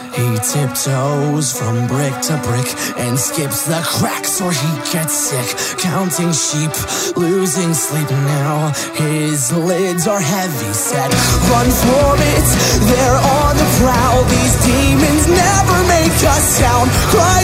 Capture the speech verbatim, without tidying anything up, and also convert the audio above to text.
He tiptoes from brick to brick and skips the cracks or he gets sick. Counting sheep, losing sleep now. His lids are heavy set. Run for it, they're on the prowl. These demons never make a sound. Cry